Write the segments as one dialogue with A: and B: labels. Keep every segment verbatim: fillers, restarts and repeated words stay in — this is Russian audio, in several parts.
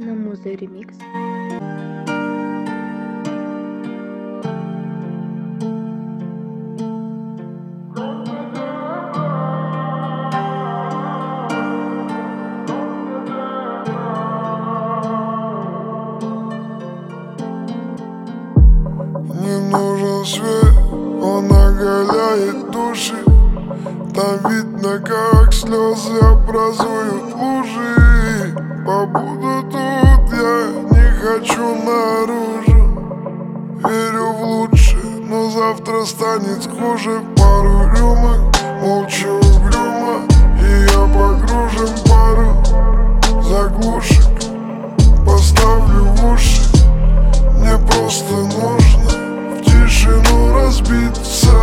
A: на Муза Ремикс.
B: Не нужен свет, он оголяет души. Там видно, как слезы образуют лужи. Побуду тут, я не хочу наружу. Верю в лучшее, но завтра станет хуже. Пару рюмок, молчу угрюмо, и я погружен в пару заглушек. Поставлю в уши, мне просто нужно в тишину разбиться,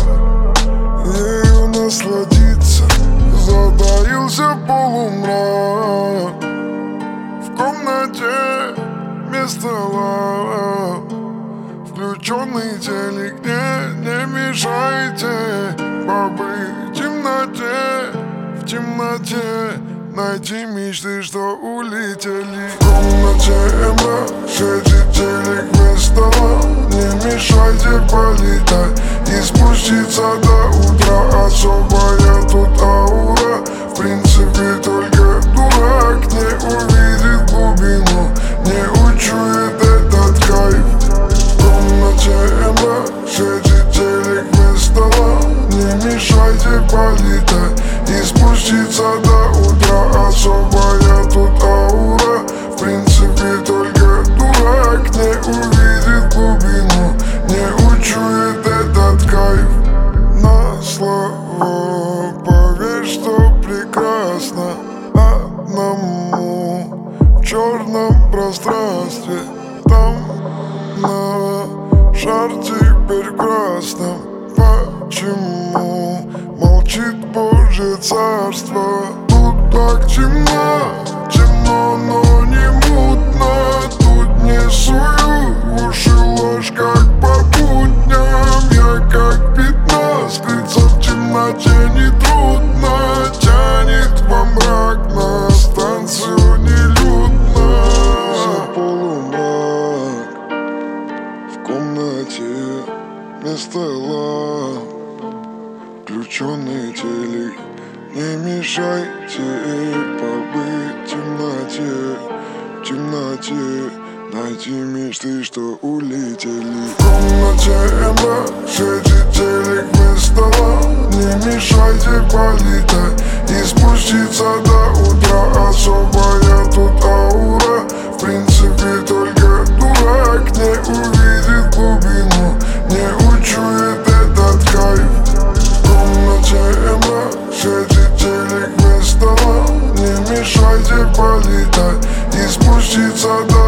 B: ею насладиться. Затаился полумрак, в комнате вместо ламп включенный телек, не, не мешайте побыть в темноте, в темноте. Найти мечты, что улетели. В комнате мрак, светит телек вместо ламп. Не мешайте полетать и спуститься до утра. Особая тут аура, в принципе только дурак не увидит глубину, не учует этот кайф. В комнате мрак, светит телек вместо ламп. Не мешайте полетать и спуститься до утра. Особая тут аура, в принципе только дурак не увидит глубину, не учует этот кайф. На слова поверь, что прекрасно одному в черном пространстве. Там на шар теперь красном. Почему молчит Божье царство? Тут так темно, темно, но не мутно. Тут не сую в уши ложь, как по будням. Я как пятно, скрыться в темноте нетрудно. Тянет во мрак, на станцию нелюдно. За полумрак, в комнате вместо ламп включенный телек. Не мешайте побыть в темноте, в темноте. Найти мечты, что улетели. В комнате мрак, светит телек вместо ламп. Не мешайте полетать и спуститься до утра. Особая тут аура, в принципе только дурак не увидит глубину, не учует этот кайф. В комнате мрак, светит телек вместо ламп. Не мешайте полетать и спуститься до